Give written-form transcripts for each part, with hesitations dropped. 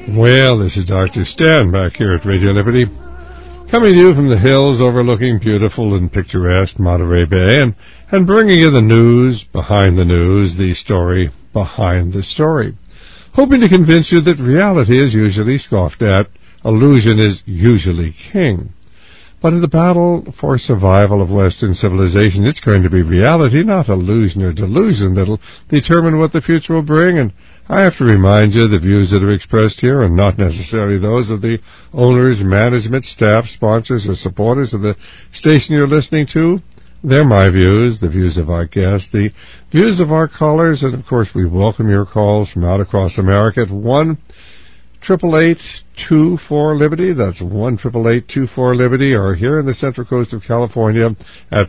Well, this is Dr. Stan back here at Radio Liberty, coming to you from the hills overlooking beautiful and picturesque Monterey Bay, and bringing you the news behind the news, the story behind the story, hoping to convince you that reality is usually scoffed at, illusion is usually king. But in the battle for survival of Western civilization, it's going to be reality, not illusion or delusion, that'll determine what the future will bring. And I have to remind you, the views that are expressed here are not necessarily those of the owners, management, staff, sponsors, or supporters of the station you're listening to. They're my views, the views of our guests, the views of our callers, and of course we welcome your calls from out across America at 1-888-24-LIBERTY. That's 1-888-24-LIBERTY, or here in the Central Coast of California at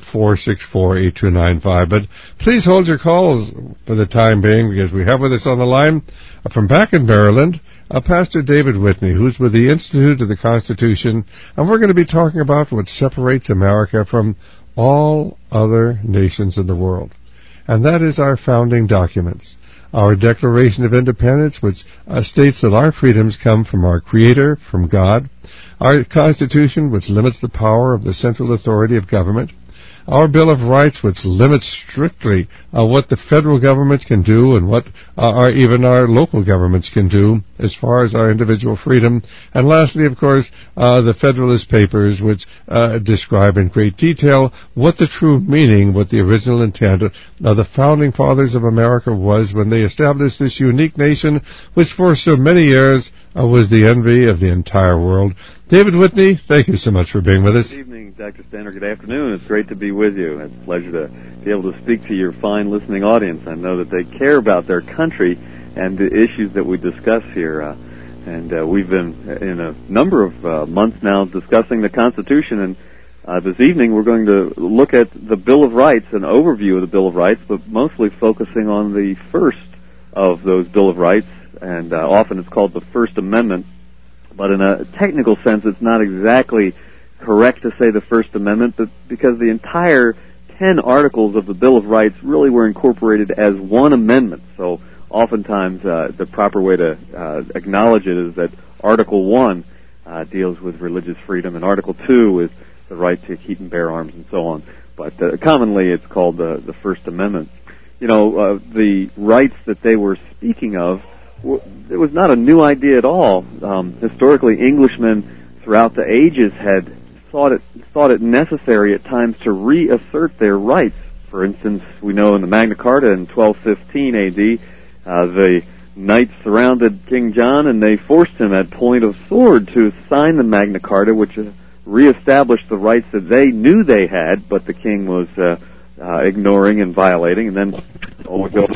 464-8295. But please hold your calls for the time being, because we have with us on the line from back in Maryland, Pastor David Whitney, who's with the Institute of the Constitution, and we're going to be talking about what separates America from all other nations in the world, and that is our founding documents. Our Declaration of Independence, which states that our freedoms come from our Creator, from God. Our Constitution, which limits the power of the central authority of government. Our Bill of Rights, which limits strictly what the federal government can do and what even our local governments can do as far as our individual freedom. And lastly, of course, the Federalist Papers, which describe in great detail what the true meaning, what the original intent of the Founding Fathers of America was when they established this unique nation, which for so many years was the envy of the entire world. David Whitney, thank you so much for being with us. Good evening, Dr. Stander. Good afternoon. It's great to be with you. It's a pleasure to be able to speak to your fine listening audience. I know that they care about their country and the issues that we discuss here. And we've been in a number of months now discussing the Constitution. And this evening we're going to look at the Bill of Rights, an overview of the Bill of Rights, but mostly focusing on the first of those Bill of Rights. And often it's called the First Amendment. But in a technical sense, it's not exactly correct to say the First Amendment, but because the entire 10 articles of the Bill of Rights really were incorporated as one amendment. So oftentimes the proper way to acknowledge it is that Article 1 deals with religious freedom, and Article 2 is the right to keep and bear arms and so on. But commonly it's called the First Amendment. You know, the rights that they were speaking of, it was not a new idea at all. Historically, Englishmen throughout the ages had thought it necessary at times to reassert their rights. For instance, we know in the Magna Carta in 1215 A.D., the knights surrounded King John and they forced him at point of sword to sign the Magna Carta, which reestablished the rights that they knew they had, but the king was ignoring and violating. And then we go.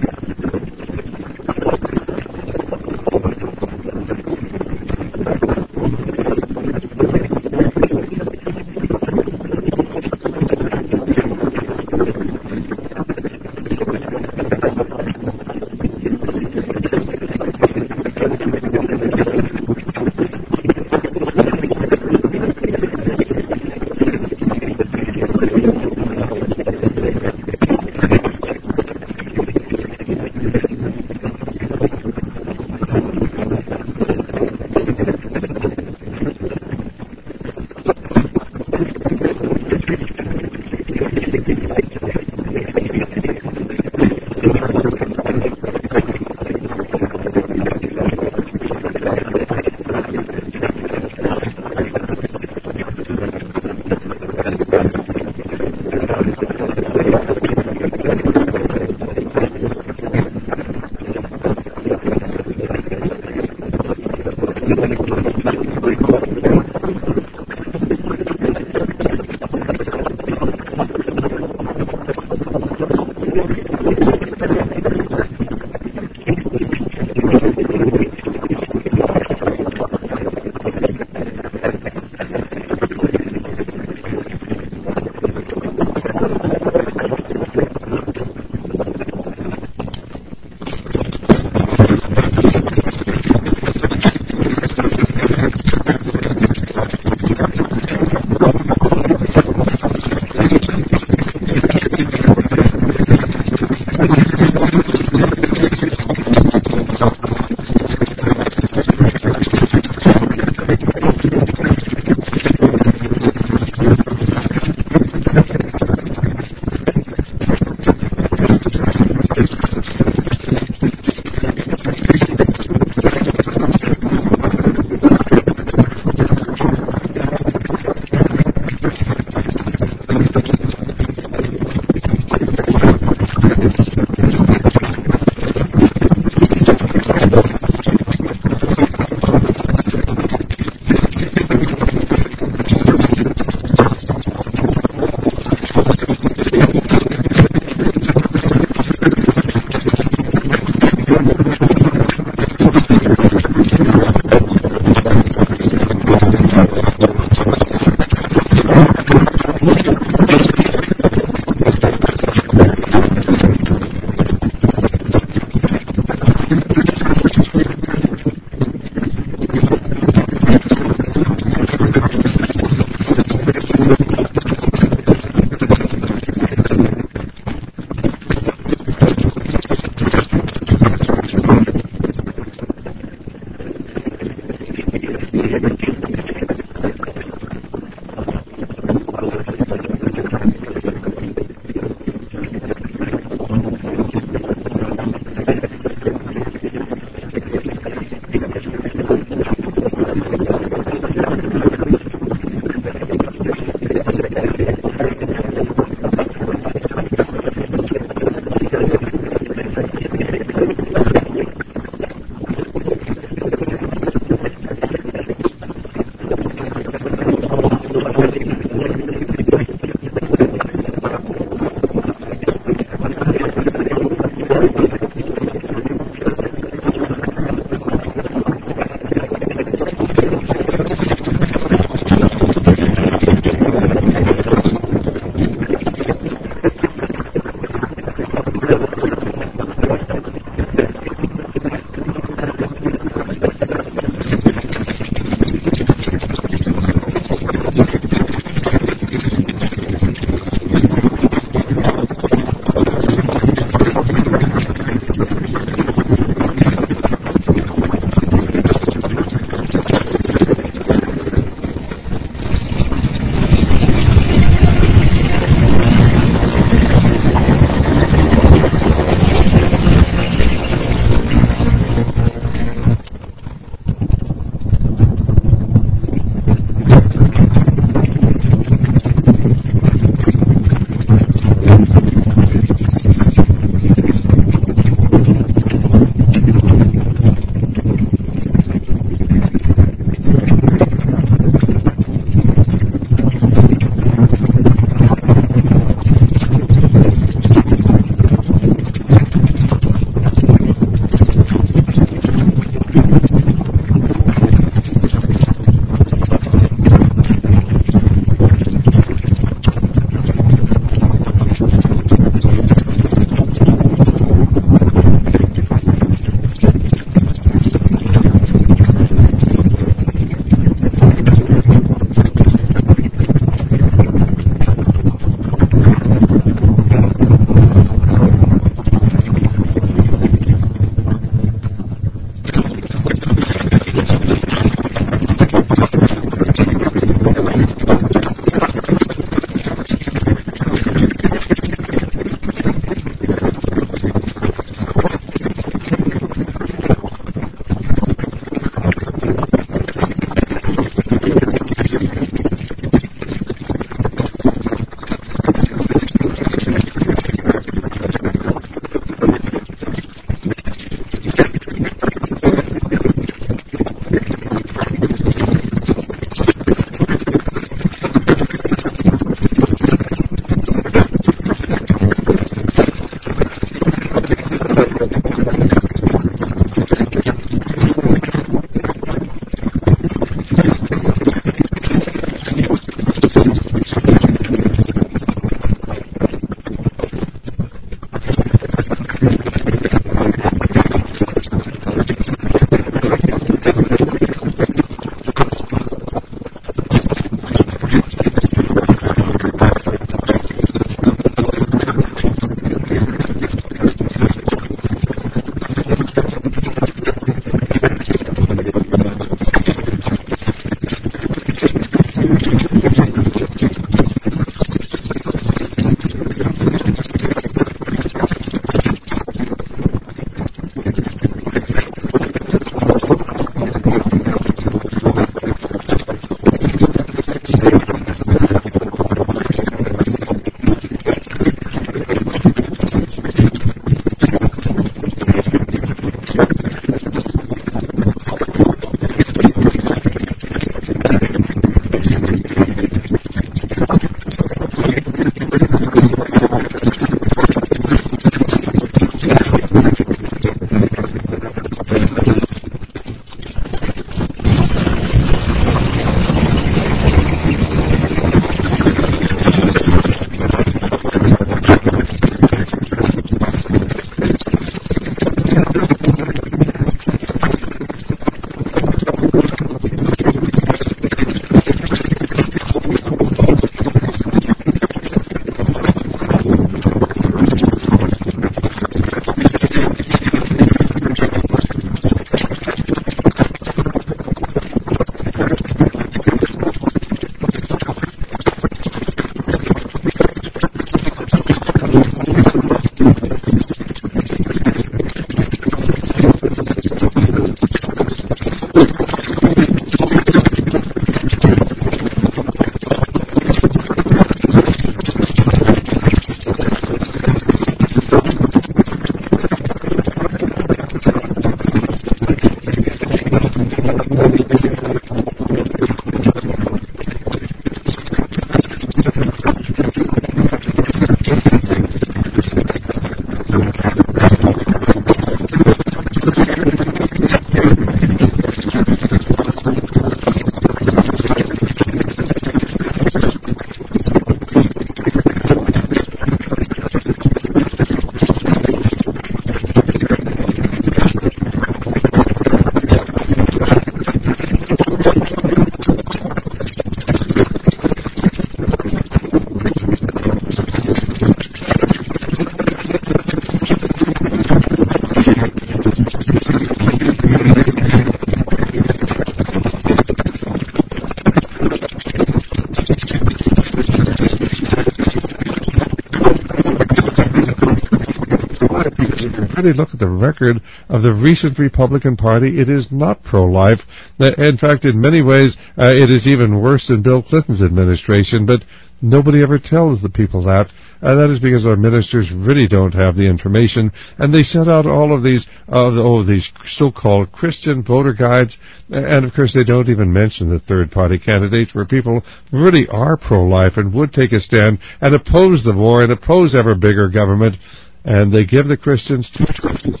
really look at the record of the recent Republican Party, it is not pro-life. In fact, in many ways, it is even worse than Bill Clinton's administration, but nobody ever tells the people that. That is because our ministers really don't have the information, and they send out all of these so-called Christian voter guides, and of course they don't even mention the third-party candidates where people really are pro-life and would take a stand and oppose the war and oppose ever bigger government, and they give the Christians two choices.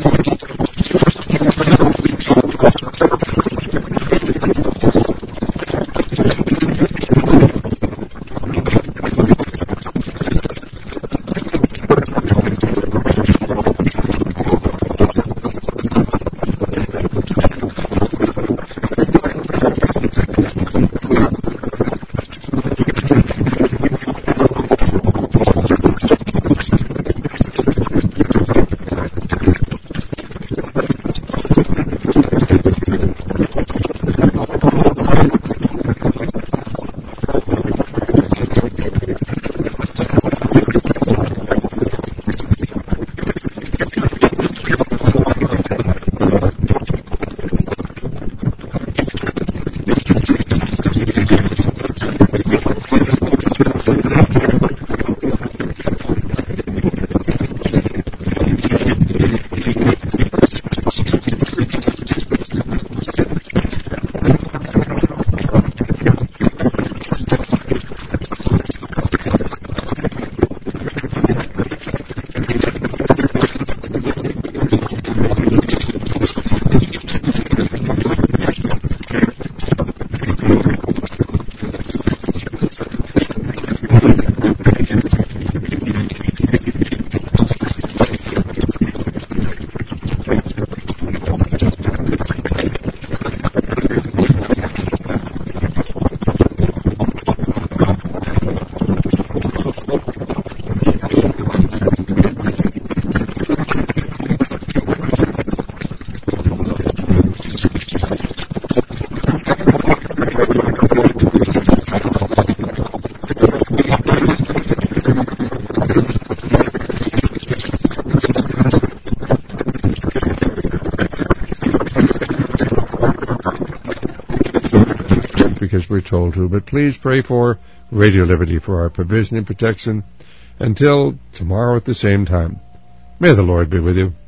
Because we're told to, but please pray for Radio Liberty for our provision and protection until tomorrow at the same time. May the Lord be with you.